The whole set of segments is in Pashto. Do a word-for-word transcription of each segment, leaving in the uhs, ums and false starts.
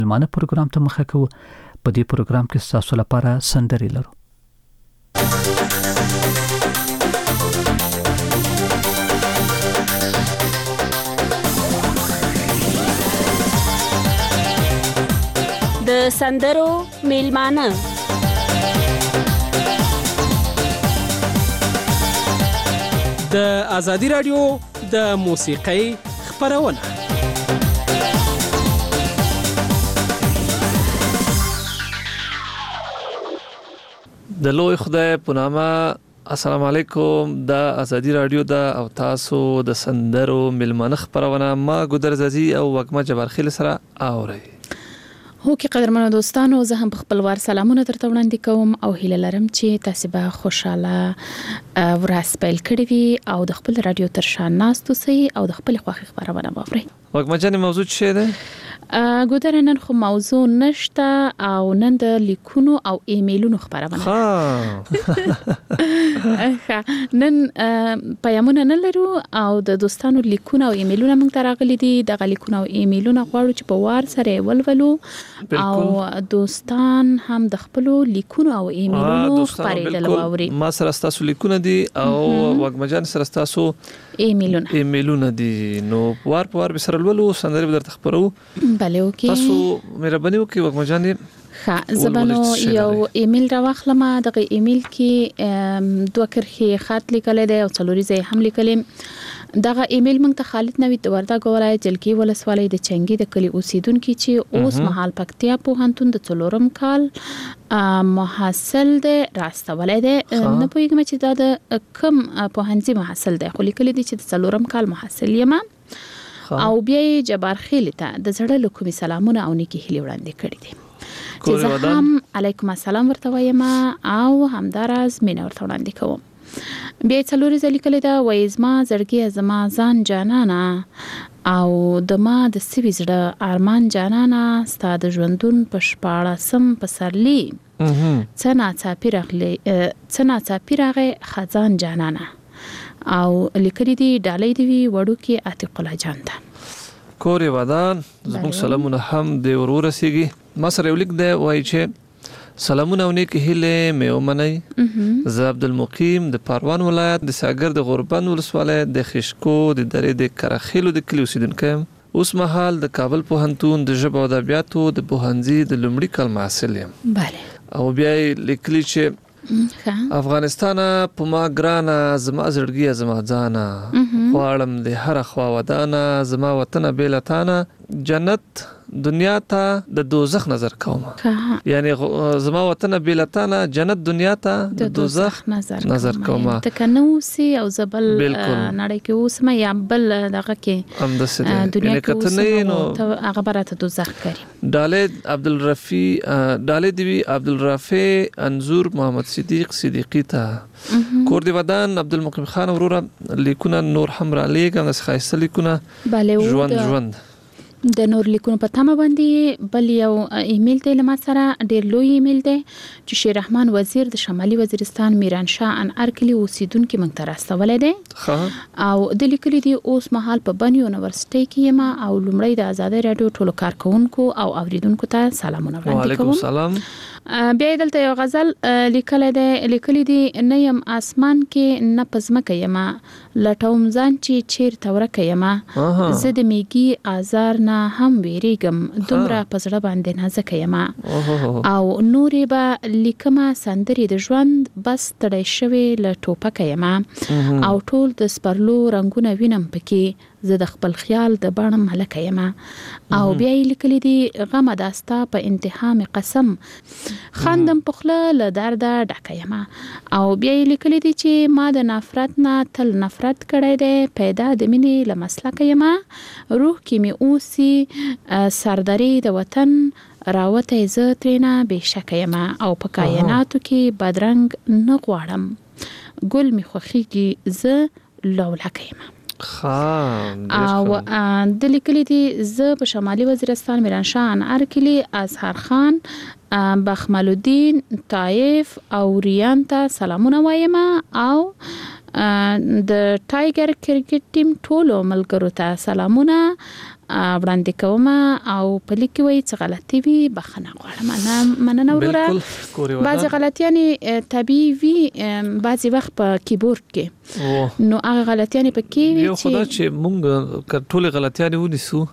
ملمانه پروګرام ته مخه کوو. په دې پروګرام کې تاسو لپاره سندرې لرو. د سندرو ملمانه د ازادي رادیو د موسیقۍ خپرونه. د لوی خدای په نامه السلام علیکم. د ازادي رادیو د او تاسو د سندرو ملمانه خپرونه ما ګودر زازي او وګما جبارخیل سره اوري. هو کې قدرمنو دوستانو، زه هم په خپل وار سلامونه درته وړاندې کوم او هیله لرم چې تاسو به خوشاله ورځ پیل کړئ وي او د خپل رادیو تر شا ناست اوسئ او د خپل خوښي خبرونه واورئ. وګما جان موضوع څه ده؟ ګودر نن خو موضوع نشته او نن د لیکونو او ایمیلونو خبرونه. ها نن پیغامونه نه لرو او د دوستانو لیکونه او ایمیلونه موږ ته راغلي دي. د لیکونه او ایمیلونه غواړو چې په وار سره ولولو او دوستان هم د خپل لیکونو او ایمیلونو خبرېدل واوري. ما سره تاسو لیکونه دي او وګما جان سره تاسو ایمیلونه ایمیلونه دي. نو وار په وار به سره ولولو، سندرې به درته خبرو. بله اوکې، تاسو مهرباني وکړئ وګما جان. ښه، زبانو یو ایمیل را واخلم. دغه ایمیل کې دوه کرښې خط لیکل دی او څلوري ځای هم لیکل. دغه ایمیل موږ ته خالد نوید د وردګ ولایت جلکی ولسوالۍ د چنګي د کلی اوسیدونکو چې اوس مهال پکتیا پوهنتون د څلورم کال محصل دی راستولای دی. نه پوهیږم چې دا د کوم پوهنځي محصل دی، خو لیکل دي چې د څلورم کال محصل یم. او بیا جبارخیل ته د زړه له کومې سلامونه او نیکی هیلې وړاندې کړې دي چې زه هم علیکم السلام ورته وایم او همداراز مینه ورته وړاندې کوم. بیا څلوري ځلې کله دا وایي زما زړګیه زما ځان جانانه او د ما د سوي زړه ارمان جانانه ستا د ژوندون په شپاړسم پسرلي څه ناڅاپي راغلی څه ناڅاپي راغی خزان جانانه. او لیکلي دي ډالۍ دی وی وړو کې عتیق الله جان ته کورې ودان زموږ سلامونه هم د ورور رسیږي. ما سره یو لیک دی وایي چې سلامونه او نیک هیله مې ومنئ. زه عبدالمقیم د پروان ولایت د ساګر د غوربند ولسوالۍ د خشکو د درې د کرخیلو د کلی اوسیدونکی یم. اوس مهال د کابل پوهنتون د ژبو او ادبیاتو د پوهنځي د لومړي کال محصل یم. بله. او بیا لیکلي چې افغانستان په ما ګرانه زما زړګیه زما ځانه غواړم د هر خوا ودانه زما وطن بیلتانه جنت دنیا ته د دوزخ نظر کوم. یعنی زما وطن بیلتانه جنت دنیا ته د دوزخ نظر کوم. تکنوسی او زبل نړۍ کې اوسمه یا بل دغه کې هم د سده دنیا کې اوسمه هغه برته دوزخ کوي. ډالې عبدالرفی ډالې دی عبدالرافع انزور محمد صدیق صدیقی ته کور دی ودان عبدالمقیم خان وروره لیکونه نور هم را لیکم د خایسته لیکونه ژوند ژوند د نور لیکونو په تمه باندې. بل یو ایمیل دی له ما سره ډېر لوی ایمیل دی چې شیر رحمان وزیر د شمالي وزیرستان میرانشاه انار کلی اوسیدونکو موږ ته راستولی دی او د لیکلي دی اوس مهال په بن یونیورسيټي کې یم او لومړی د ازادي رادیو ټولو کارکونکو او اوریدونکو ته سلامونه وړاندې کوم. وعلیکم السلام. بیا دلته یو غزل لیکل دی لیکلي دی نه یم اسمان کې نه پزمکه یم لټوم ځان چې چیرته ورکه یم زه د میګي آزار نه هم ویریږم دومره پزړه باندې نازکه یم او نورې به لیکمه سندرې د ژوند بس تړی شوې له ټوپکه یم او ټول د سپرلو رنگونه وینم پکې زه د خپل خیال د بڼ ملکه یم. او بیا یې لیکلي دي غمه داستا په انتها مې قسم خندم په خوله له درده ډکه یم. او بیا یې لیکلي دي چې ما د نفرت نه تل نفرت کړی دی پیدا د مینې له مسلکه یم روح کې مې اوسي سردري د وطن راوته زه ترېنه بېشکه یم او په کایناتو کې بدرنګ نه غواړم ګل مې خوښیږي زه لولکه یم. او د لیکلي دي زه په شمالي وزیرستان میرانشاه انار کلی اظهر خان بخمل الدین طایف او ریان ته سلامونه وایم او د ټایګر کرکټ ټیم ټولو ملګرو ته سلامونه وړاندې کوم او په لیک وی څه غلطي وي بخښنه غواړم. انا مننه وروره. بعضی غلطیانې طبيعي وي، بعضی وخت په کیبورډ کې نو هغه غلطیانې پکې وي یو خدای چې موږ ټول غلطیانې ونیسو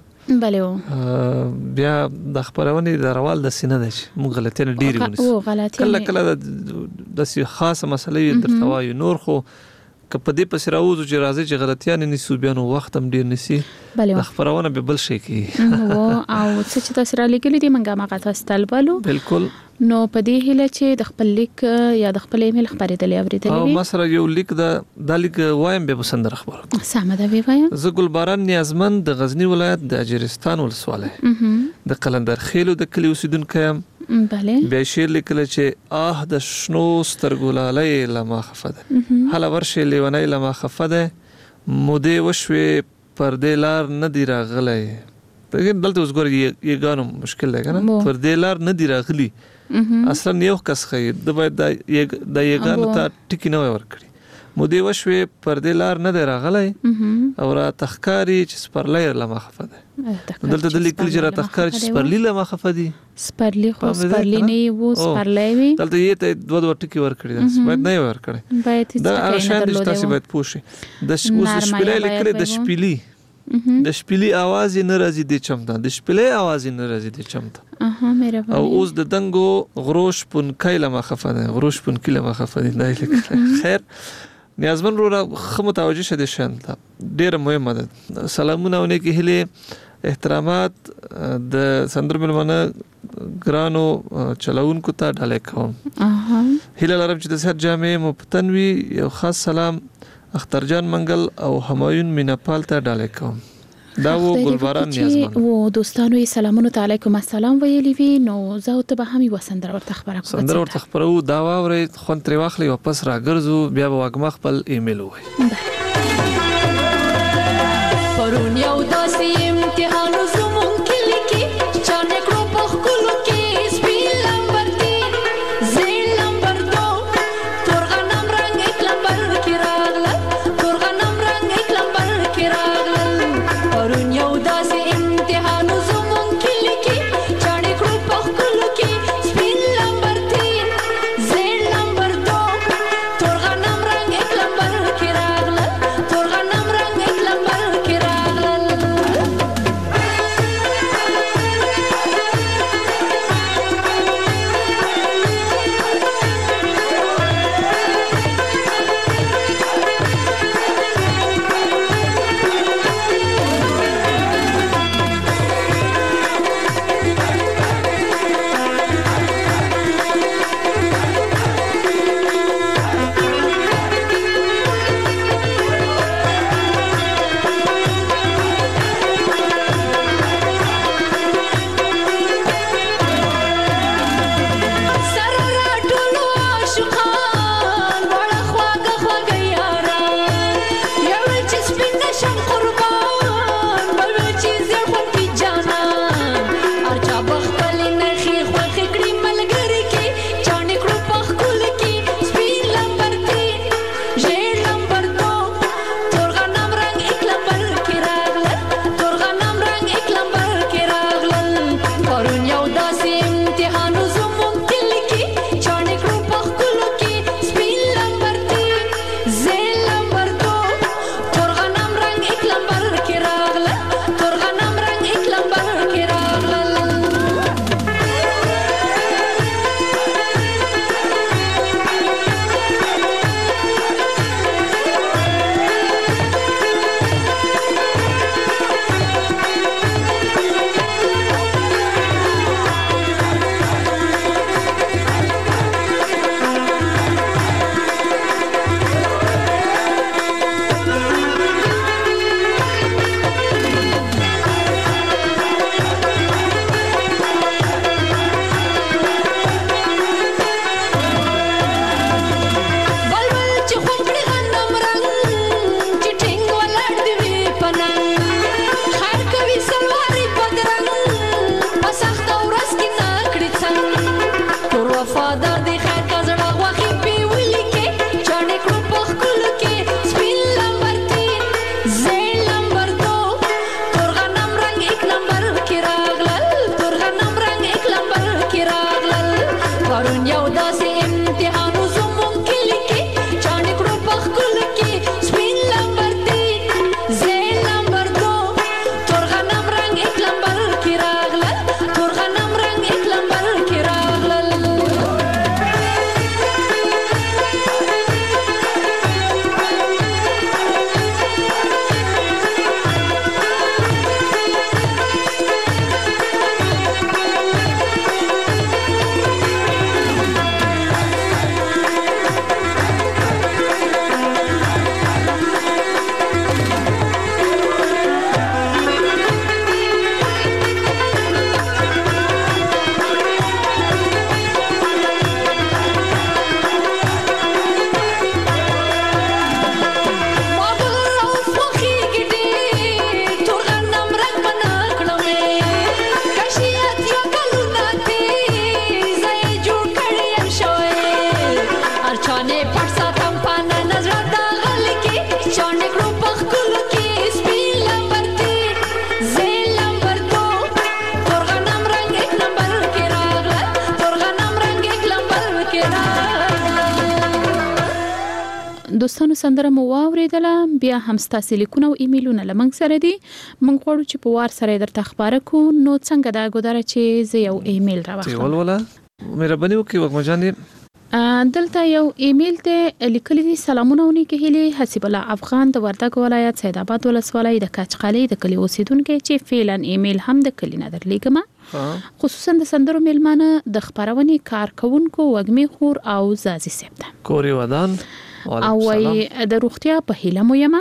بله بیا د خبرونې د روال د سینه ده چې موږ غلطیانې ډېرې ونیسو. کله کله د خاصه مسلې درته وایو، نور خو که په دې پسې راوځو چې راځي چې غلطیانې نیسو بیا نو وخت هم ډېر نیسي، د خبرونه به بل شي کوي. او څه چې تاسو را لیکلي دي موږ هغه تاسو ته لولو. بالکل. نو په دې هیله چې د خپل لیک یا د خپل ایمیل خبرېدلې اورېدلې وي. او مثلا یو لیک د د لیک وایم به بسندر خبره سمه ده وی وایم. زه ګلباران نیازمند د غزنی ولایت د اجرستان ولسواله د قلندر خېلو د کلی اوسیدونکو یم. بله. بیا شعر لیکل چې آه د شنو سترګولالې لما خفده هله ورشه لیونی لما خفده مودې وشوي پردې لار نه دی راغلی. دلته اوس ګور یې ګانو مشکل دی کنه، پردې لار نه دی راغلی اصلا یو کس خی د باید د یې ګانو ته ټکی نه ورکړي. مودې وشوي پردې لار نه دی راغلی او را تخکاری چې سپرلی لما خفده. دلته د لیکل چې را تخکاری چې سپرلی لما خفدي سپرلی خو سپرلی نه وو سپرلی وي. دلته یې ته دوه دوه ټکی ورکړي باید نه ورکړي. باید دا ارشاد د تاسو باید پوښي د اوس شپلې لیکل د شپلی د شپلی आवाज نه راځي د چمدا د شپلې आवाज نه راځي د چمدا. اها مهرباني. او اوس د دنګو غروش پن کایله مخفده غروش پن کله مخفده نه لیکل. خیر نیازمن رو خو متوجه شده شند ډیر مهمه ده. سلامونه ونه کې هله احترامات د سندر ملمنه ګرانو چلاونکو ته ډالې کوم. اها هله لرم چې د سر جامع مفتنوي یو خاص سلام اخترجان منګل او همایون میناپال ته ډالې کوم. دا و ګلباران نیازمن و دوستانو یې سلامونه علیکم السلام ویلی وی. نو زه ته به هم یو سندر ورته خبره کوم. سندر ورته خبرو دا واورې خون تر واخلې واپس راګرځو بیا به واګم خپل ایمیل وای. پرون یو داسې امتحان زمون کلی کې چانه کړو په خلکو کې سپین لمبر زین لمبر دو تورغنم رنگ ایک لمبر کې راغله تورغنم رنگ ایک لمبر کې راغله. پرون یو داسې امتحان زمون کلی کې چانه کړو په خلکو کې سپین لمبر تین زین لمبر دو تورغنم رنگ ایک لمبر کې راغله تورغنم رنگ ایک لمبر کې راغله. وفادار دی خیر کا زړه غوخي په ولي کې چانه کړو په خلکو کې پرون یو داسې امتحان و زمون کلی کې چانې کړو په ښکلو کې سپین لمبر دی زیړ لمبر دو تور غنم رنګ ایک لمبر کې راغلل تور غنم رنګ ایک لمبر کې راغلل دوستانو سندره مو واوریدله بیا هم ستاسو لیکونه او ایمیلونه لمنګ سره دي موږ غواړو چې په وار سره درته خبره کو نو څنګه دا ګودره چې زه یو ایمیل راوخم ولولا مهرباني وکړئ وګمجانې دلته یو ایمیل ته لیکلي دي سلامونه ونیکه هلي حسیب الله افغان د وردګ ولایت سید آباد ولسوالۍ د کاچقالي د کلی اوسیدونکو چې فعلا ایمیل هم د کلی نه درلیږم خصوصا د سندرو میلمانه د خبرونې کارکونکو وګمي خور او زازي سپته کوري ودان او وای د روغتیا په هیله مو یم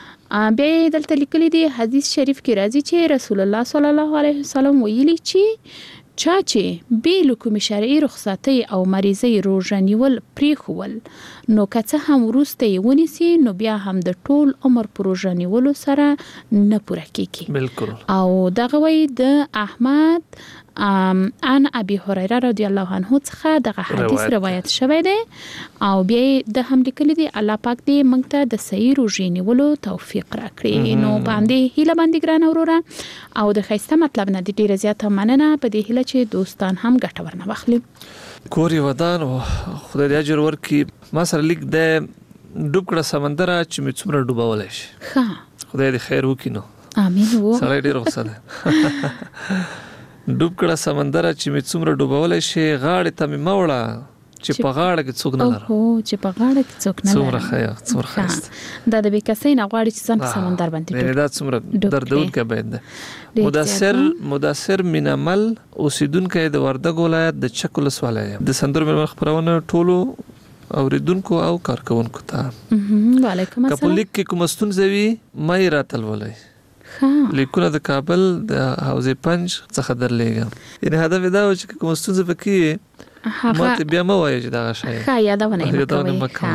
بیا دلته لیکلي دي حدیث شریف کې راځي چې رسول الله صلی الله علیه وسلم ویلي چې چا چې بیل کوم شرعي رخصتي او مریضي روزه نیول پریخول نو که هم ورسته ونیسي نو بیا هم د ټول عمر پروژه نیولو سره نه پوره کیږي بالکل او دغه وی د احمد ان ابي هريره رضی الله عنه څخه دغه حدیث روایت شوی دی او بیا د هم لیکلي دي الله پاک دې موږ ته د صحیح روزې نیولو توفیق راکړي نو باندې هیله باندې ګران اوروره او د خیسته مطلب نه د ډیره زیاته مننه په دې هیله چې دوستان هم ګټه ورنه واخلي کوري ودان خدای دې اجر ورکړي ما سره لیک د ډوب کړه سمندر چې مې څومره ډوبولای شي ښه خدای دې خیر وکړي نو امين وو سره ډیر غوسه ډوب کړه سمندر چې مې څومره ډوبولای شي غاړه ته مې موړه چې په غاړه کې څوک نه لري او چې په غاړه کې څوک نه لري څومره خیا څومره خاص دا د بیکسې نه غواړي چې ځان په سمندر باندې دا څومره دردونکې باید ده مدثر مدثر مینمل اوسیدونکو د وردګ ولایت د چکول سواله د سندرو مې خبرونه ټولو اوریدونکو او کارکونکو ته وعلیکم السلام کپلیک کې کوم ستونزوي مې راتل ولای لیکونه د کابل د حوزه پنځ څخه درلېږم یعنی هدف دا و چې کوم ستونزه پکې ماته بیا مو وایي چې دا شی ښه یادونه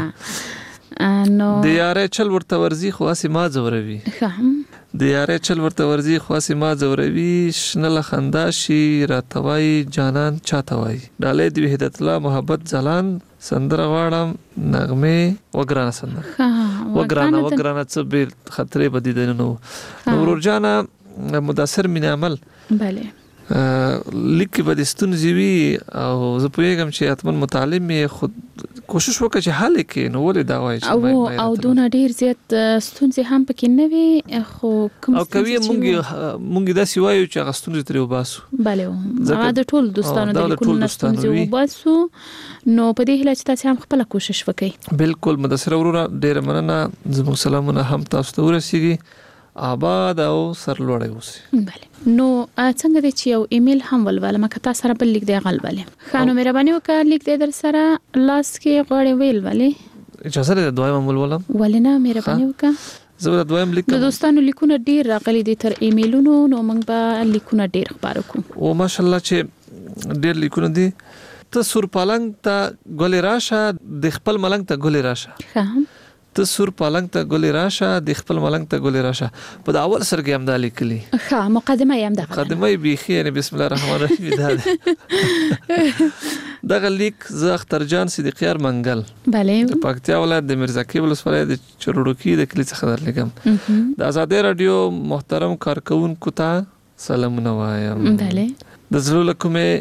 مکوي نو د یارې چل ورته ورزي خاصه ما زوروي ښه د یارې چل ورته ورزي خاصه ما زوروي شنل خندا شي راتوي جانان چاتوي ډالې د وحدت الله محبت ځلان سندره واړم نغمه وګرانه سندره وګرانه وګرانه څه به خطرې بدیدنه نو نور جانا مدثر من عمل bale لیک به د ستونزې او زه پوهیږم چې اتمن متعلم یې خود کوشش وکړي چې حل کړي نو ولې دا وایي چې او دونه ډیر زیات ستونزې هم پکې نه وي خو کوم او کوي مونږ مونږ دا سی وایو چې غستونزې ترې وباسو bale او د ټول دوستانو د لیکونو ستونزې وباسو نو په دې هله چې تاسو هم خپل کوشش وکړئ بالکل مدثر وروره ډیر مننه زموږ سلامونه هم تاسو ته ورسیږي آباد او سرلوړی اوسئ bale نو څنګه د چې یو ایمیل هم ولولم کته سره بل لیک دی غلبلې خانو مهرباني وکړه لیک دی در سره لاس کې غوړې ویل ولې اجازه ده دویم عمل ولم ولنه مهرباني وکړه زه دویم لیک د دوستانو لیکونه ډیر راغلي دي تر ایمیلونو نو موږ به لیکونه ډیر خبرو کوو او ماشاءالله چې ډیر لیکونه دي ته سور پالنګ ته ګولې راشه د خپل ملنګ ته ګولې راشه ښه ته سور پالنګ ته ګولې راشه د خپل ملنګ ته ګولې راشه په اول سر کې هم دا لیکلي ښه مقدمه یې هم ده مقدمه یې بيخي یعنی بسم الله الرحمن الرحیم دا دغه لیک زه اختر جان صدیقیار منګل bale د پکتیا ولایت د مرزاکی ولسوالۍ د چرړوکی د کلی څخه درلګم د آزادۍ رادیو محترم کارکونکو ته سلامونه وایم bale د زړه کومه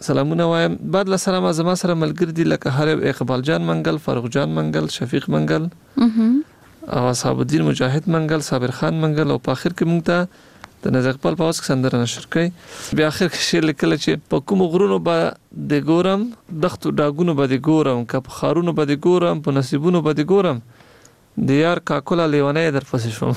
سلامونه وایم. بعد له سلام زما سره ملګری دي لکه هر اقبال جان منګل، فاروق جان منګل، شفیق منګل او اصحاب الدین مجاهد منګل، صابر خان منګل او په اخر کې مونږ ته د نزاق پال پاوس سندره نشر کړي. بیا اخر کې شعر لیکل چې په کوم غرونو به د ګورم، دختو ډاګونو به د ګورم، که په خارونو به د ګورم، په نصیبونو به د ګورم، د یار کاکولا لیونی در پسې شوم.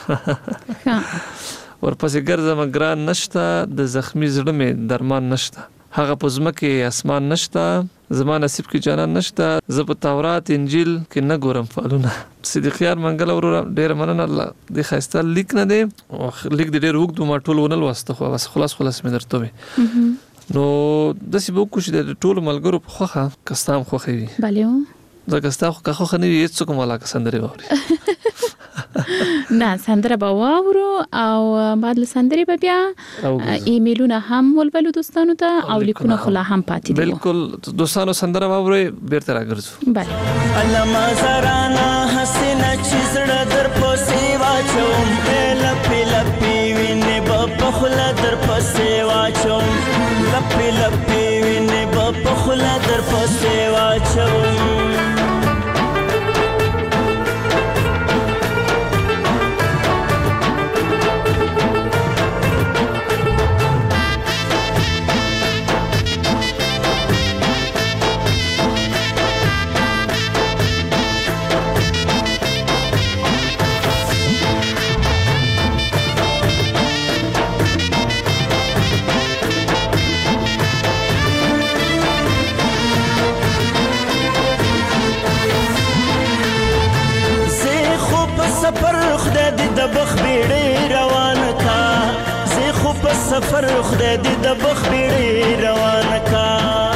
ورپسې ګرځم ګران نشته، د زخمی زړه مې درمان نشته، هغه په ځمکې اسمان نشته، زما نصیب کې جانان نشته، زه په تورات انجیل کې نه ګورم فالونه. صدیق یار منګل وروره ډېره مننه. الله د ښایسته لیک نه دی، لیک د ډېر اوږد ما ټول ونه لوسته، خو بس خلاص خلاص مې درته ووایي. نو داسې به وکړو چې د ټولو ملګرو په خوښه که ستا هم خوښه وي. بله ځکه ستا که خوښه نه وي هېڅوک هم ولاکه سندرې واوري. نه سندره به واورو او بعد له سندرې به بیا ایمیلونه هم ولولو دوستانو ته او لیکونه خو لا هم پاتې دي. بالکل دوستانو سندره واورئ بیرته راګرځو. بله علما زرانا حسینه چې زړه در پسې واچوم، لپې لپې وینې به په خوله در پسې واچوم، لپې لپې وینې به په خوله در پسې واچوم. سفر خدای دې د بخ بیړې روانه کا،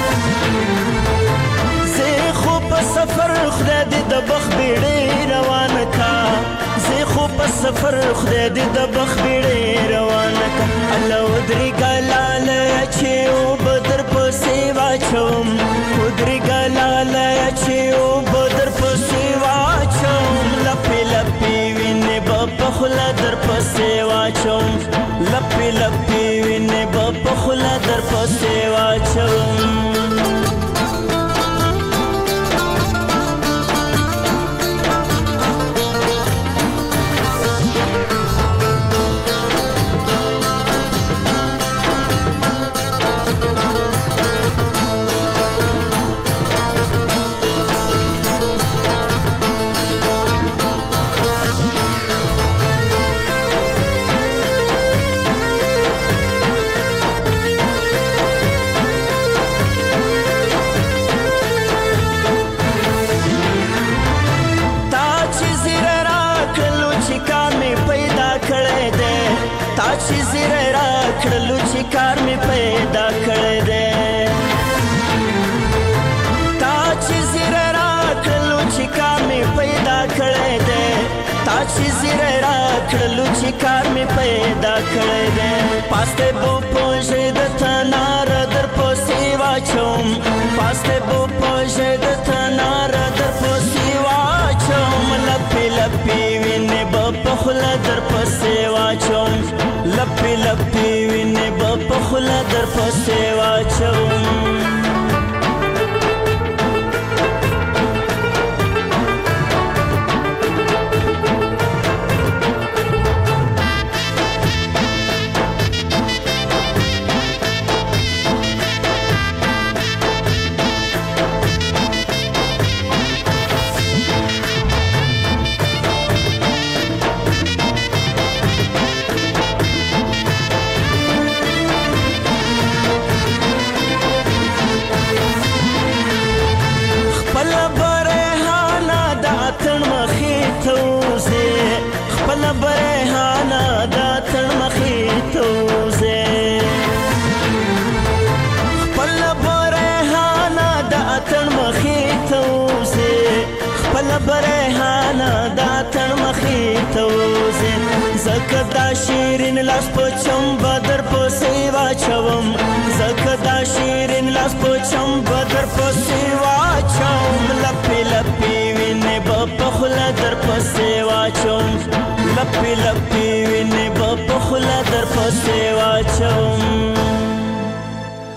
زه خو په سفر خدای دې د بخ بیړې روانه کا، زه خو په سفر خدای دې د بخ بیړې روانه کا. الله ودرېږه لاله چې اوبه در پسې واچوم، ودرېږه لاله چې اوبه در پسې واچوم، لپې لپې وینې به په خوله در پسې واچوم، لپې لپې وینې به په خوله در پسې واچوم. کار می پیدا کړی دی، تا چې زیره راکړلو چې کار می پیدا کړی دی، تا چې زیره راکړلو چې کار می پیدا کړی دی. پاسته بو پوجې د تنار در پسې واچوم، پاسته بو پوجې د تنار در پسې واچوم، لپې لپې وینې به په خوله در پسې واچوم، لپې لپې وینې به په خوله در پسې واچوم. زکه دا شیرین لاس په چمبه در پسې واچوم، زکه دا شیرین لاس په چمبه در پسې واچوم، لپې لپې وینې به په خوله در پسې واچوم، لپې لپې وینې به په خوله در پسې واچوم.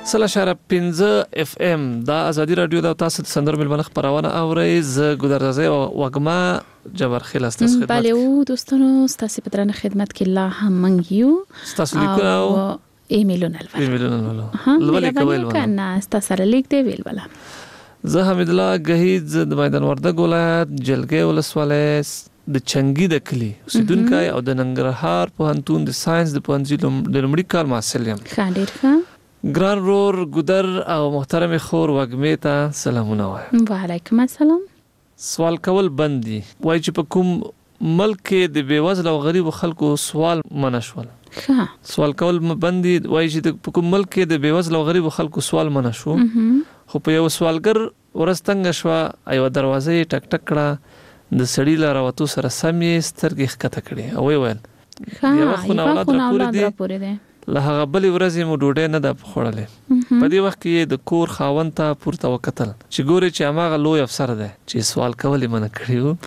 سلا شاره پنځه اف ام دا ازادي رادیو دا تاسو د سندرو ملمنه خبرونه اورئ ز ګذرځي او وګما جبر خیل است خدمت بله او دوستانو ستاسو په درنه خدمت کې لا هم منګیو ستاسو لیکو او ایمیلونه الوال ایمیلونه الوال لولي کول کنه ستاسو سره لیک دی ویل ولا زه حمید الله گهیز د میدان وردګ ولایت جلګې ولسوالۍ د چنګي د کلی اوسیدونکو او د ننګرهار پوهنتون د ساينس د پوهنځي د لومړي کال محصل یم خاندیر ښه ګران رور ګدر او محترم خور وګمې ته سلامونه وایم وعلیکم السلام سوال کول بندي وای چې په کوم ملک کې د بیوزله او غریب خلکو سوال منشول ښه سوال کول بندي وای چې په کوم ملک کې د بیوزله او غریب خلکو سوال منشو خو په یو سوالګر ورستنګ شو ایو دروازې ټک ټک کړه د سړی لاره وته سره سمې سترګې ښکته کړې او ویل ښه یو خو اولاد را پورې دی له هغه بلې ورځې مو ډوډۍ نه ده خوړلې په دې وخت کې د کور خاوند ته پورته وکتل چې ګوري چې هغه لوی افسر دی چې سوال کول یې منع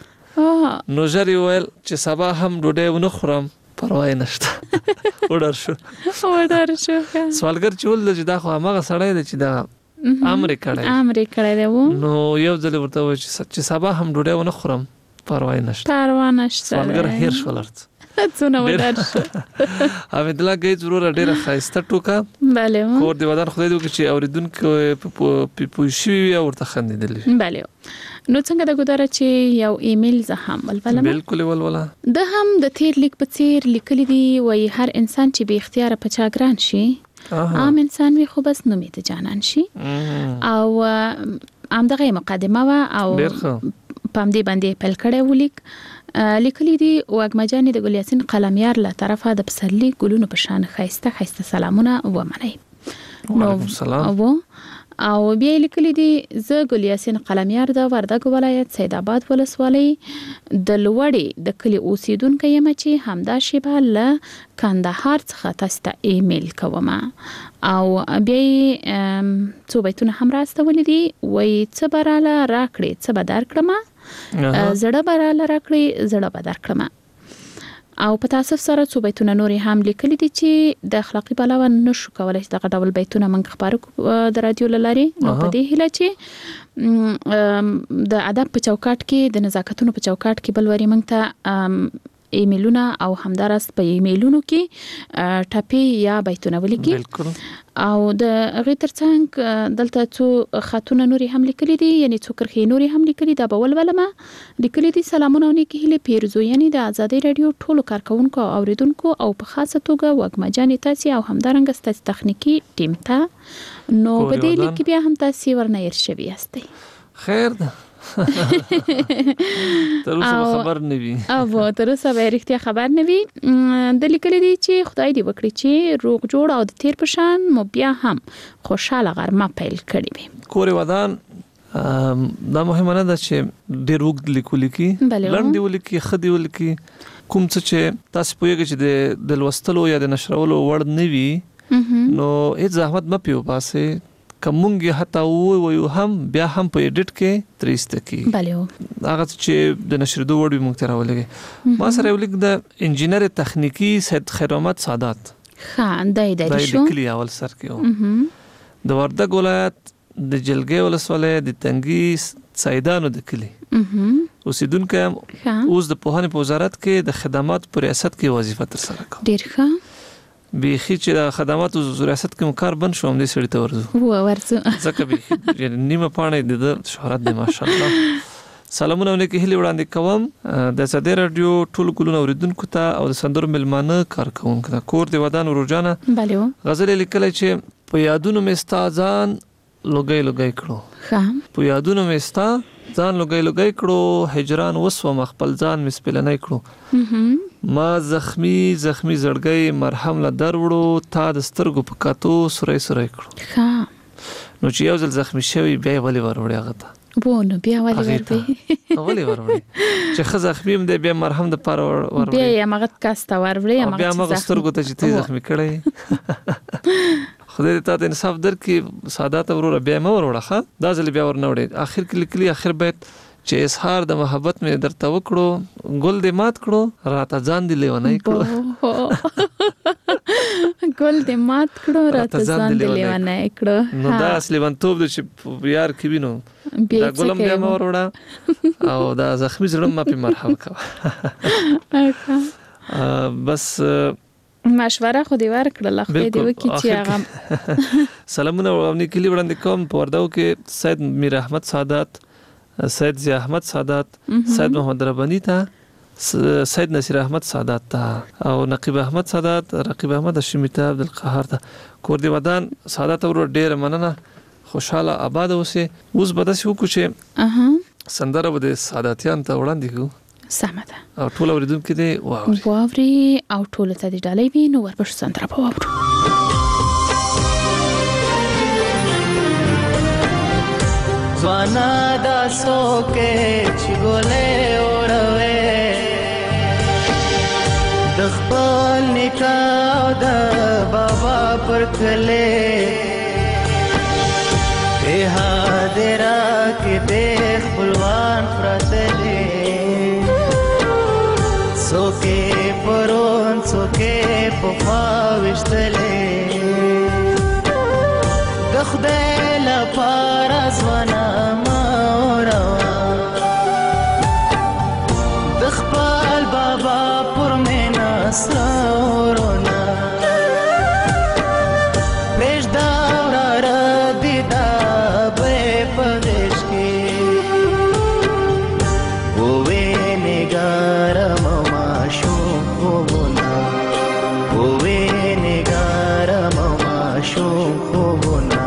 کړی نو ژر یې ویل چې سبا هم ډوډۍ ونه خورم پروا نشته وډر شو وډر شو سوالګر چې ول چې دا خو هغه سړی دی چې دا امر کړی امر کړی دی نو یو ځل ورته و چې سبا هم ډوډۍ ونه خورم پروا نشته پروا نشته سوالګر هیر شولرت څونه ودار شو حمید الله گیز ورور ډیره خاصه ټوکا bale کور دی ودان خدای دې چې اوریدونکو په پوښي او ورته خندیدل bale نو څنګه د ګداره چې یو ایمیل زه هم ولولم بالکل ولولا د هم د تیر لیک په څیر لیکلي دی وای هر انسان چې به اختیار په چا ګران شي عام انسان وي خو بس نومې ته جانان شي او ام دغه مقدمه وا او پام دې باندې پل کړه ولیک لیکلي دي واګمجانې د ګلیاسین قلمیار له طرفه د پسرلی ګلونو په شان خایسته خایسته سلامونه ومنئ نو سلام او بیا لیکلي دي زه ګلیاسین قلمیار د وردګ ولایت سید آباد ولسوالۍ د لوړې د کلی اوسیدونکو یم چې همدا شیبه له کندهار څخه تاسو ته ایمیل کوم او بیا څو بیتونه هم راستولې دي وای څه براله راکړې څه به درکړم زړه براله راکړې زړه به درکړم او په تاسف سره څو بیتونه نورې هم لیکلي دي چې د اخلاقی پلوه نشو کولای چې دغه ډول بیتونه موږ خبرو د رادیو لارې نو په دې هیله چې د ادب په چوکاټ کې د نزاکتونو په چوکاټ کې بلوري موږ ته ایمیلونه او همدارست په ایمیلونو کې ټاپي یا بیتونه ولیکي او د غیر ترڅنګ دلته څو خاتونه نوري هم لیکلي دي یعنی څو کرخي نوري هم لیکلي دا بول ولما لیکلي دي سلامونه نیکی هله پیرزو یعنی د آزادۍ رادیو ټولو کارکونکو او اوریدونکو او په خاصه توګه وګمجانې تاسو او همدارنګ ستاسو تخنیکی ټیم ته نو په دې لیک بیا هم تاسو ورنه ير شوي یاستئ خیر ده تر اوسه خبر نه وي او تر اوسه به رښتیا خبر نه وي د لیکلي دي چې خدای دې وکړي چې روغ جوړ او د تیر پشان مو بیا هم خوشاله غرمه پیل کړي وي کور ودان دا مهمه نه ده چې ډېر وګ لیکل کی لړندې ولیکي خدي ولیکي کوم څه چې تاسو پوهیږئ چې د لوستلو یا د نشرولو وړ نه وي نو هیڅ زحمت مه پیو پاسه کومږه حتی وایو هم بیا هم په ایډیټ کې تریسته کی بله هغه چې د نشر دوه وړ موږ ته راولګي ما سره ولیک د انجینر تخنیکی سید خیر محمد سادات خان دای دای شو د کلی اول سر کې د وردګ ولایت د جلګې ولسوالۍ د تنګي سیدانو د کلی اوسیدونکو اوس د پوهنې په وزارت کې د خدمات پر ریاست کې وظیفه تر سره کوي ډیر ښه بیخي چې د خدماتو ریاست کې مکار بن شوم دې سړی ته ورزو و ورزو ځکه به نیمه پاڼې د شهرت د ماشاءالله سلامونه ونکه هلي وړاندې کوم د ساده رادیو ټول ګلونه اوریدونکو ته او د سندرو ملمانه کارکونکو ته کور دی ودان ورجانه bale غزل لیکل چې په یادونو مې استادان لوګي لوګي کړو ښه په یادونو مې استا ځان لوګي لوګي کړو هجران وسو مخبل ځان مې سپلنې کړو ما زخمی زخمی زړګي مرهم لا دروړو تا د سترګو په کاتو سورې سورې کړو ښه نو چې یو ځل زخمی شوی بیا ولې وروړی هغه ته بونه بیا ولې ورته ولې وروړی چې خزه زخمی دې بیا مرهم د پاره وروړی بیا یې مغت کاسته وروړی بیا مغه سترګو ته چې تی زخمی کړی خدای ته انصاف درکې سادات ورور بیا مې وروړه دا ځل بیا ورنوړي اخر کې لیکلي اخر بیت چې اظهار د محبت مې درته وکړو ګل دې مات کړو راته ځان دې لیونی کړو ګل دې مات کړو راته ځان دې لیوانه کړو. نو دا اصلي ونتوب د چې یار کې وینو دا ګلم بیا مور وړه او دا زخمی زړه ما په مرحم کا بس مشوره خو دې ورکړه خو دې وکي چې هغه سلامونه او نیکلی وړاندې کوم په ورداو کې سید میر احمد سعادت، سید ضیاء احمد سعادت، سید محمد ربانی ته، سید نصیر احمد سعادت ته او نقیب احمد سعادت، رقیب احمد هاشمی ته، عبدالقهار ته. کور دې ودان سعادت ور ډیر مننه، خوشاله آباد اوسه. اوس به داسې وکړو چې اها سندره به د سعادتیان ته وړاندې کوو. سمه ده. او ټول اوریدونکو دې واوري واوري او ټول ته دې ډالۍ وي نو ورپښ سندره به واورو. زوانا دا سوکے چگولے اوروے دخپل نکاو دا بابا پر کلے بیہا دیرا کی دیخ پلوان پراتلے سوکے پرون سوکے پخواوشتلے دخدے لپارا زوانا موروا دخپل بابا پر مینا سرونا پیش دورا ردی دا بے پغش کی ہوئے نگار مماشون خوبنا ہوئے نگار مماشون خوبنا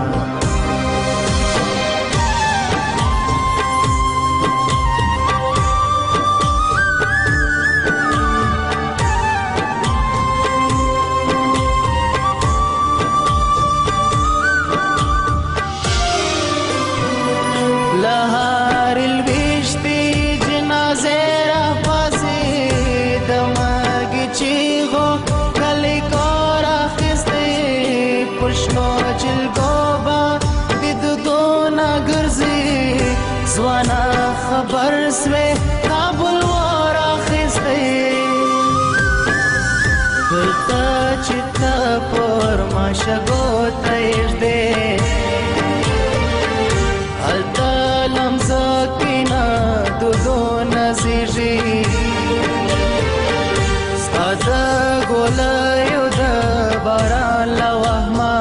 زوانا خبر سوے کابل وارا خستے دلتا چتا پر ماشگو تیش دے حلتا لمزا کینا دو دو نزیجی سادا گولا یو دا باران لوحما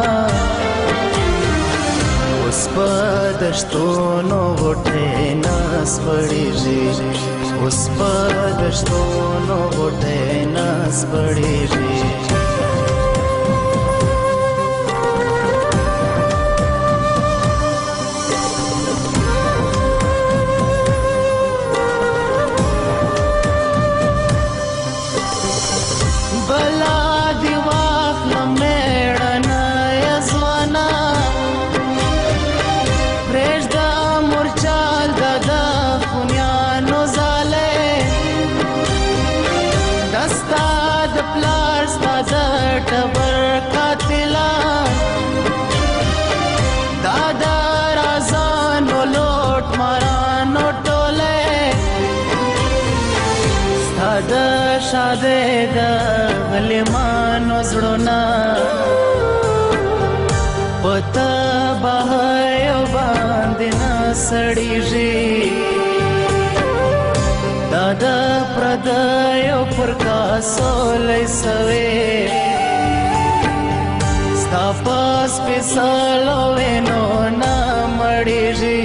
اس پا دشتونو غٹے ناس پڑی جی اس پا دشتونو غٹے ناس پڑی جی بلا دیواخ لمیڑنا یزوانا شادے دا غلیمان وزڑونا پتا بہایو باندنا سڑی جی دادا پردایو پرکاسو لیسوے ستا پاس پیسالو وینو نا مڑی جی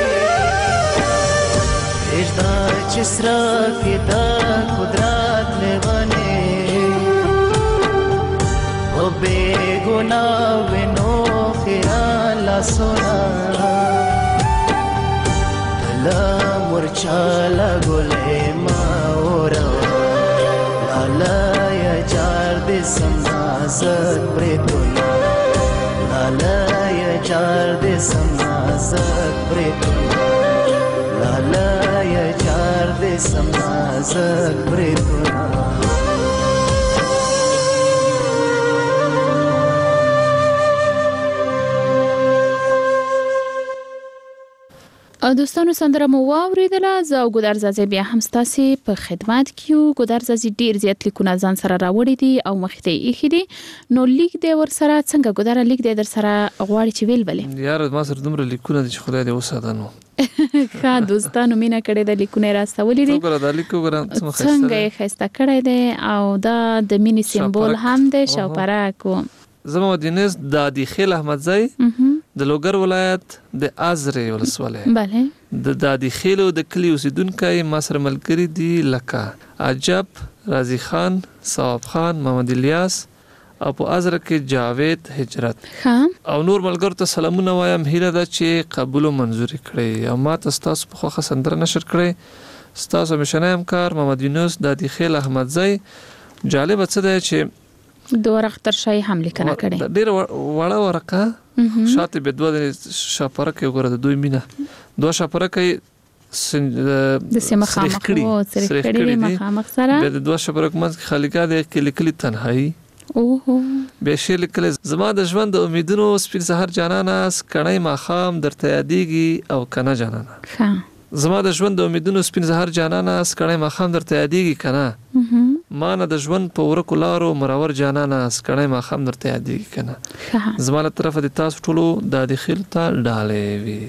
اجدا چسرا کی دا قدرات لیوانے او بے گناہ وینو خیران لاسونا لا مرچالا گلے ماورا لالا یا جار دے سمنازت پریتونا لالا یا جار دے سمنازت پریتونا لالا یا جار دے سمنازت پریتونا دوستانو سندره مو واوریدله. زه او ګودر زازي بیا هم ستاسې په خدمت کې یو. ګودر زازي ډیر زیات لیکونه ځان سره راوړي دي او مخې ته یې ایښي دي، نو لیک دی ور سره څنګه ګودر لیک دی در سره غواړي چې ویل بلې؟ یار ما سره دومره لیکونه دي چې خدای دې وساته نو. ښه دوستانو مینا کړې د لیکونه راستولې دي. وګوره دا لیک وګوره څنګه یې ښایسته کړی دی او دا د مینې سمبول هم دی شاپرک. زما دینس د دادی احمدزی د لوګر ولایت د ازرې ولسوالۍ. بله. د دادی خیلو د کلی اوسیدونکو ما سره ملګری دي لکه عجب، رازی خان، ثواب خان، محمد الیاس او په ازره کې جاوید هجرت. ښه. او نور ملګرو ته سلامونه وایم. هیله ده چې قبول او منظور کړئ او ما ته تاسو په خوښه سندره نشر کړئ. تاسو مشنه همکار محمد یونس دادی خیل احمدزی. جالب څه دی چې دوه ورقه شای هم لیکنه کړي. ډیر وړه ورقه شاته به دوه شاپرک وګوره د دوی مینه دوه شاپرک د سیمه خامخ او سره کړي مخامخ سره به دوه شاپرک منځ کې خالقا د کلی کلی تنهایی. اوه به شیر لیکل زما د ژوند د امیدونو سپین سحر جانانا سکړی ما خام درته یادېږي او کنه جانانا. ښه. زما د ژوند د امیدونو سپین سحر جانانا سکړی ما خام درته یادېږي کنه. ما نه د ژوند په ورکو لارو مرور جانانا سکړی ما خام درته یادېږي کنه. زما له طرفه د تاسو ټولو د داخل ته ډالې وي.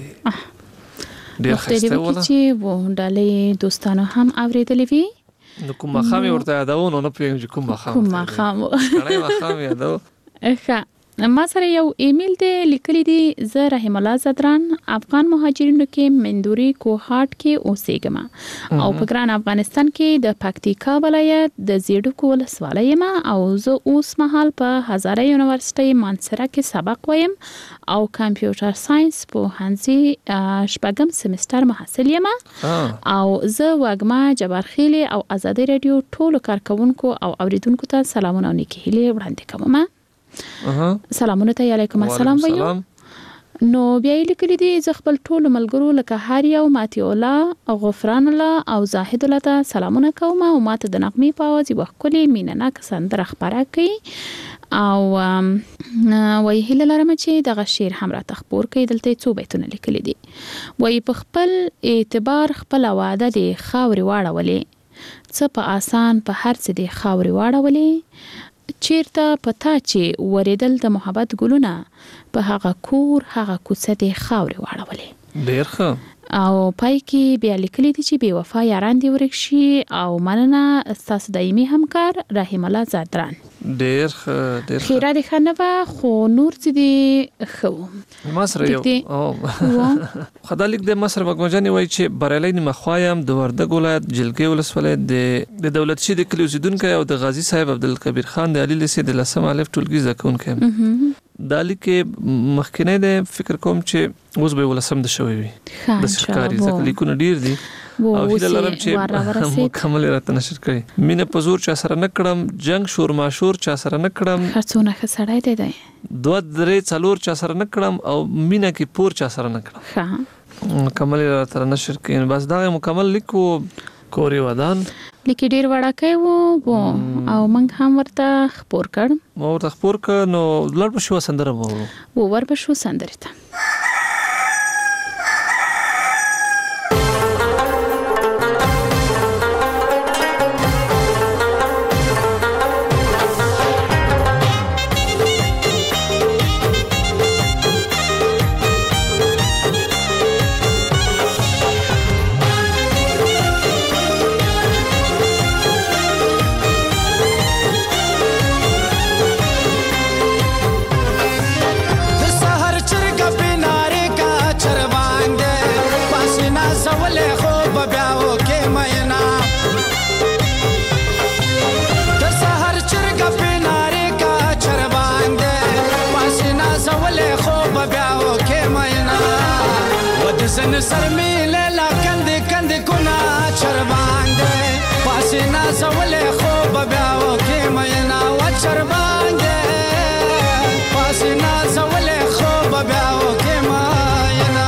ډیر ښه ولا چې وو ډالې دوستانو هم اوریدلې وي. نو کوم خام ورته یادو نو نه پیږم چې کوم خام کوم خام سکړی ما خام یادو. ښه. ما سره یو ایمیل دی لیکلی دی. زه رحم الله زدران افغان مهاجرینو کې مندوري کوهاټ کې اوسېږم او په ګران افغانستان کې د پکتیکا ولایت د زیډکو ولسوالۍ یم او زه اوس مهال په هزاره یونیورسيټي مانسره کې سبق وایم او کمپیوټر ساينس په هنځي شپږم سمستر محصل یم او زه وګما جبارخیل او ازادي رادیو ټولو کارکونکو او اوریدونکو ته سلامونه او نیکی هیلې وړاندې کوم. سلامونه ته علیکم السلام وایو. نو بیا یې لیکلي دي زه خپل ټولو ملګرو لکه هاریا او ماتی الله او غفران الله او زاهد الله ته سلامونه کوم او ماته د نغمې په اواز یوه ښکلې مینهناکه سندره خپره کړي او وایي هیله لرم چې دغه شعر هم راته خپور کړي. دلته یې څو بیتونه لیکلي دي. وایي په خپل اعتبار خپله واده دې خاورې واړولې، څه په آسان په هر څه دې خاورې واړولې، چیرته پتا چې وریدل د محبت ګلونه، په هغه کور هغه کوڅه دې خاورې واړولې. ډیر ښه. او پای کې بیا لیکلي دي چې بې وفا یاران دې ورک شي او مننه ستاسو دایمي همکار رحیم الله زادران. ډیر ښه ډیر خیره دې ښه نه وه خو نور څه دې ښه وو. ما سره یو خدا لیک د مصر وګمجانې وایي چې بریالی نیمه خوایم د وردګ ولایت جلګۍ ولسوالۍ د دولت شي د کلي اوسیدونکی او د غازي صاحب عبدالکبیر خان د علي لیسې د لسم الف ټولګي زده کوونکی یم. دا لیک مخکنی دی فکر کوم چې اوس به ولسم د شوی وي د سکاري ځکه لیکونه ډیر دي او هیله لرم چې مکمل راته نشر کړي. مینه په زور چا سره نه کړم، جنگ شور ماشور چا سره نه کړم، خرڅونه ښه سړی دی دی دوه درې څلور چا سره نه کړم او مینه کې پور چا سره نه کړم. ښه. مکمل راته نشر کړي. بس دا مکمل لیکو کوري ودان لیکي ډیر وړاکې وو او موږ هم ورته خپور کړ. مو ورته خپور کړ نو لړ په شو سندره وو وو ور په شو سندره ته. زن سر میله لا کندې کندې کنا چربانده پاسینا سولې خوب بیا وکې مینا و چربانده پاسینا سولې خوب بیا وکې مینا.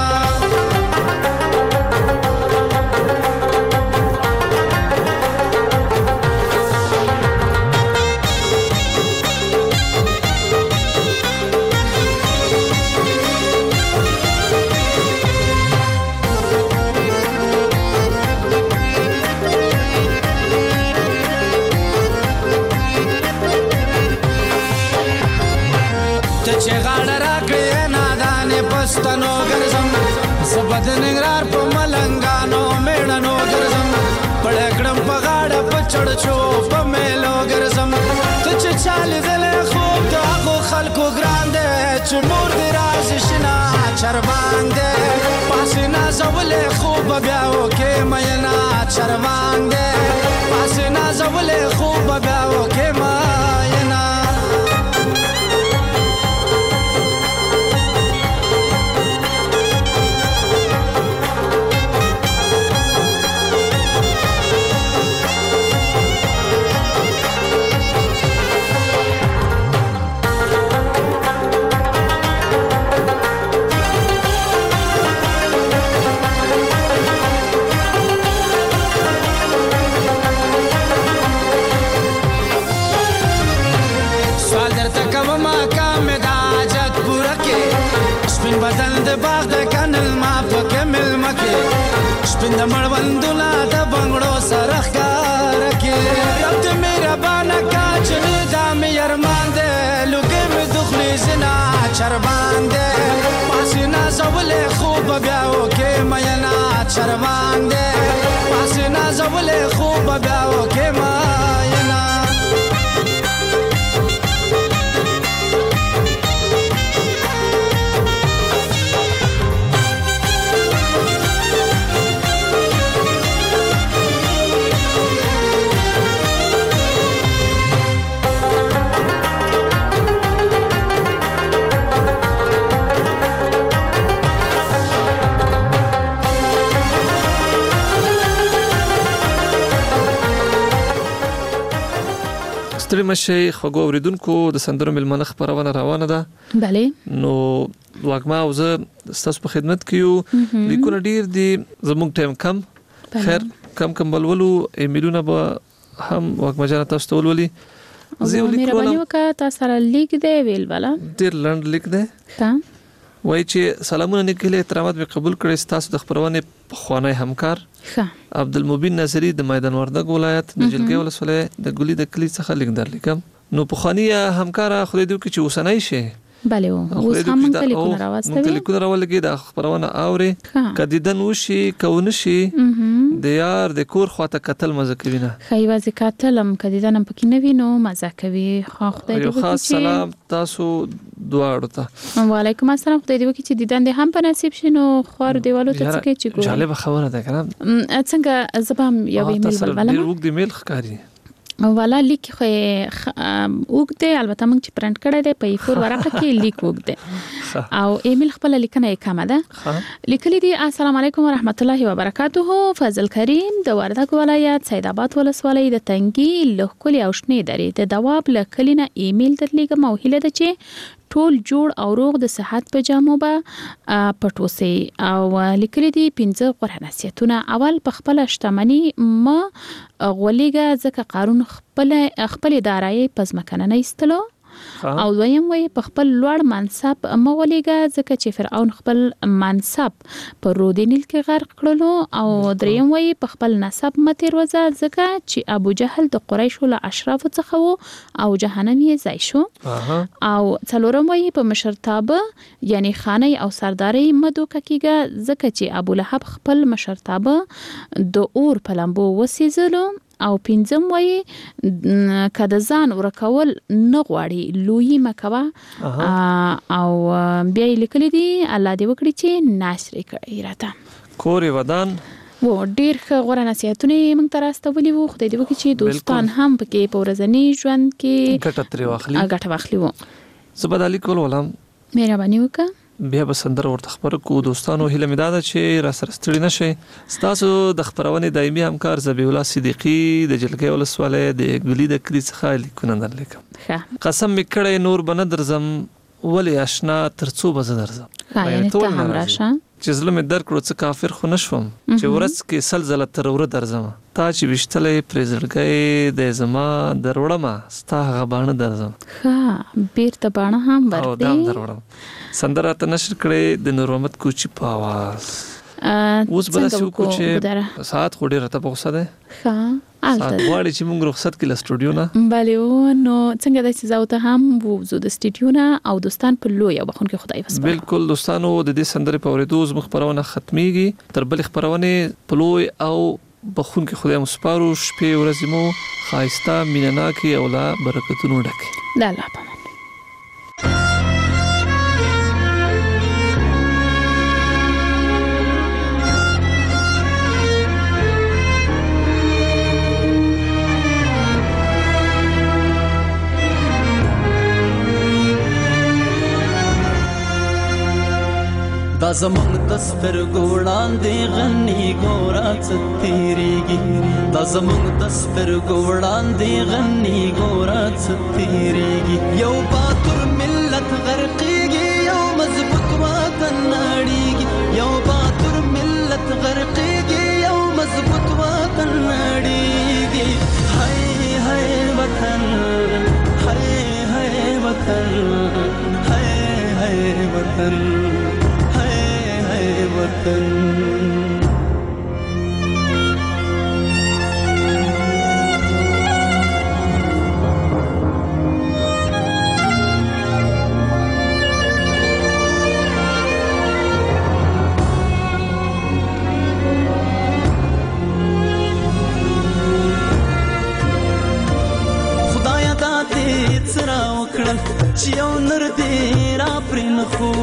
پښتنو ګرځم زبد ننګرهار په ملنګانو میړنو ګرځم پړکړم په غاړه په چړچو په میلو ګرځم ته چې چالي دلې خوب د هغو خلکو ګران دی چې مور دې راشي شنه چربان دی پاسې نازولې خوب بیا وکې مینا چربان دی پاسې نازولې خوب بیا وکې مینا بدل د باغ د کنل ما پکې ملمکه شپند مړوندونه د بنگړو سره ښکار کې رب دې مهربانه کا چې دا مې ارمان دې لوګې مې دخلي زنا چربان دې پاسینا زولې خوب بیا وکې مینا چربان دې پاسینا زولې خوب بیا وکې مینا ستړي مشي خوږو اوریدونکو د سندرو ملمنه خبرونه روانه ده بله نو واګما او زه تاسو په خدمت کې یو لیکونه ډیر دي زموږ ټایم کم خیر کم کم بلولو ایمیلونه به هم واګما جان تاسو ته ولولي زه مهرباني وکړه تاسو سره لیک دی ویل والا ډیر لند لیک دی ها وای چې سلامونه نیکله احترامات به قبول کړئ تاسو د خبرونه خوانه همکار ښه عبدالمبین ناصری د میدان وردګ ولایت د جلګي ولسوالۍ د ګولي د کلی څخه لیک درلیکم نو په خواني همکار خو دې کې چې وسنای شي بله اوس هم موږ ته لیکونه راوستوي موږ لیکونه راولګي د خبرونه اوري کدیدن وشي کون شي د یار د کور خواته قتل مزه کوي نه خی وازه قتل هم کدیدن هم پکې نه وینو مزه کوي خو خدای دې وکړي خاص سلام تاسو دواړو ته وعلیکم السلام خدای دې وکړي چې دیدن دې هم په نصیب شینو خور دیوالو ته څه کې چې ګور جالب خبره ده کنه څنګه زبام یو ایمیل بلبل ډیر وګ دی میل ښکاری والا لیک خو وګته البته موږ چې پرنٹ کړی دی په فور ورقه کې لیک وګته او ایمیل خپل لیکنه یې کومه ده لیکلي دي السلام علیکم ورحمت الله وبرکاته فضل کریم د وردګ ولایت سید آباد ولسوالۍ د تنګي لوکلي او شنې درې د دواب لکلینه ایمیل درلیږم او هیله ده چې ټول جوړ او روغ د صحت په جامو به پټوسي او لیکلي دي پنځه غوره نصیحتونه اول په خپل شتمنۍ ما غولېګه ځکه قانون خپل خپل دارایی پزمکنه نه ایستلو او دویم وی په خپل لوړ منصب مغولېګه ځکه چې فرعون خپل منصب په رودینیل کې غرق کړلو او دریم وی په خپل نسب متیر وزه ځکه چې ابو جهل د قریشو له اشراف څخه وو او جهنم یې ځای شو او څلورم وی په مشرتابه یعنی خانه او سرداري مدوکه کېږي ځکه چې ابو لهب خپل مشرتابه د اور په لمبو وسیزلو او پنځم وایي کده ځان ورکول نه غواړي لوی مکوا او بیا لیکلي دي الله دې وکړي چې ناشر کړي راته کور ودان و ډیر غوړه نصیحتونه موږ ته راستولي وو خدای دې وکړي چې دوستان هم پکې په ورځنی ژوند کې ګټه ترې واخلي ګټه واخلي وو زبدالي کول ولم مهرباني وکړه بیا به سندره ورته خبر کو دوستانو هیله مې ده چې را سره ستړي نشئ تاسو د خبرونې دایمي همکار زبیح الله صدیقی د جلګي ولسوالۍ د ګولي د کلی څخه لیکونه درلیکم قسم مې کړی نور بنه درځم ولی آشنا ترڅو به زه درځم یعنی ته هم راشه چې زله مې درکړو څه کافر خو نشوم چې ورځ کې سلزله تر ور درځم تا چې وشتلې پرزړګي د زما دروړم ستا غبانه درځم ها بیرته باڼه هم ورته او دام دروړم سندره ته نشر کړې د نور محمد کوچی په आवाज اوس بل څه کو چې سات خو ډیره ته پوسه ده ها سات غواړي چې موږ رخصت کې له سټوډیو نه بله و نو څنګه د سزاو ته هم ووزو د سټوډیو نه او دوستان په لوی او بخون کې خدای وسپارو. بالکل دوستانو د دې سندرې په اورېدو زموږ خپرونه ختميږي. تر بل خپرونه په لوی او بخون کې خدای مسپارو. شپې ورځې مو خایسته مینناکي او لا برکتونو ډکه. د الله په دا زمونږ د سترګو وړاندې غني ګوره څه تېرېږي دا زمونږ د سترګو وړاندې غني ګوره څه تېرېږي یو باتور ملت غرقېږي یو مضبوط وطن نړېږي یو باتور ملت غرقېږي یو مضبوط وطن نړېږي هاي هاي وطن هاي هاي وطن هاي هاي وطن وطن. خدایا دا دې څرا وکړل چې یو نر دې را پرې نه خو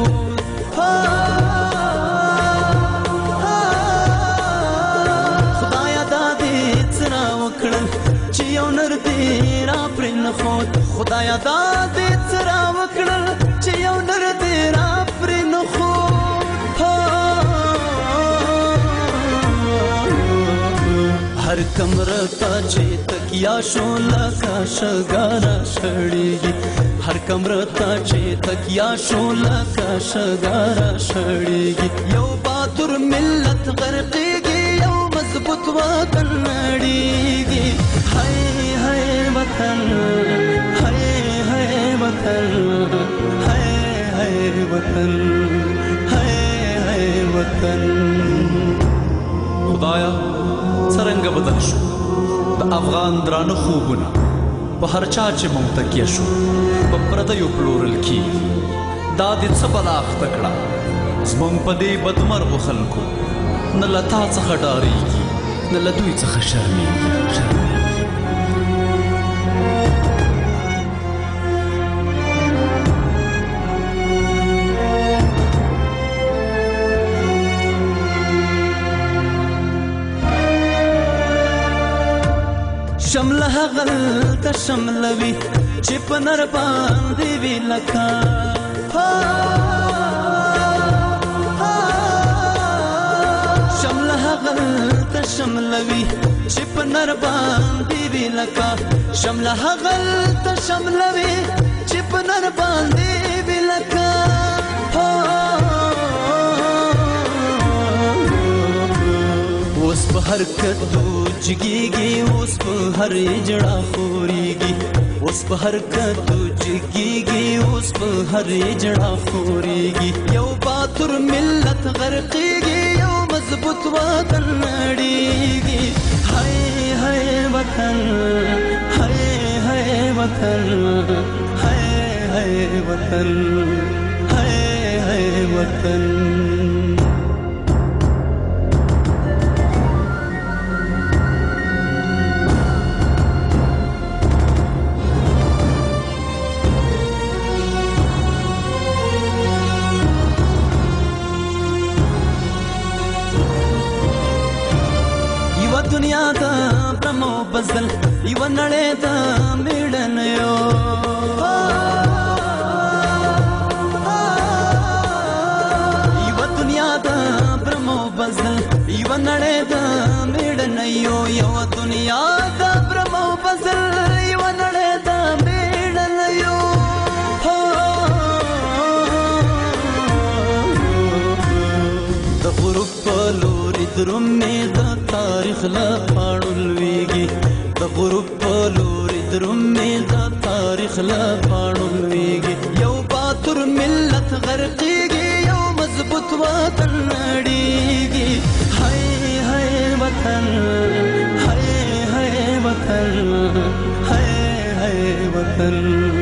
خدایا دا دې څرا وکړل چې یو نر دې را پرې نه خو هر کمره ته چې تکیا شو لکه شګاره شړېږي هر کمره ته چې تکیا شو لکه شګاره شړېږي یو باتور ملت غرقېږي یو مضبوط وطن نړېږي هاي هاي وطن وطن هاي هاي وطن هاي هاي وطن. خدایا څرنګه بدل شو د افغان درانه خوبونه په هر چا چې مونږ تکیه شو په پردیو پلورل کېږي دا دې څه بلا اخته کړه زمونږ په دې بدمرغو خلکو نه له تا څخه ډارېږي نه له دوی څخه شرمېږي. شمله غلطه شملوي چې په نر باندې وی لکه شمله غلطه شملوي چې په نر باندې وی لکه شمله غلطه شملوي چې په نر باندې وی لکه اوس په هر کدو جګېږي اوس په هر اجړه خورېږي اوس په هر کدو جګېږي اوس په هر اجړه خورېږي یو باتور ملت غرقېږي یو مضبوط وطن نړېږي هاي هاي وطن هاي هاي وطن هاي هاي وطن هاي هاي وطن. دنیا دا برمو بزل یو نړۍ دا میړنیو یو دنیا دا برمو بزل یو نړۍ دا میړنیو یو دنیا دا برمو بزل یو نړۍ دا میړنیو د غروب په لوري درومې د تاریخ لا پاڼو لویږي د غروب په لوري درومې د تاریخ لا پاڼو لویږي یو باتور ملت غرقېږي یو مضبوط وطن نړېږي هاي هاي وطن هاي هاي وطن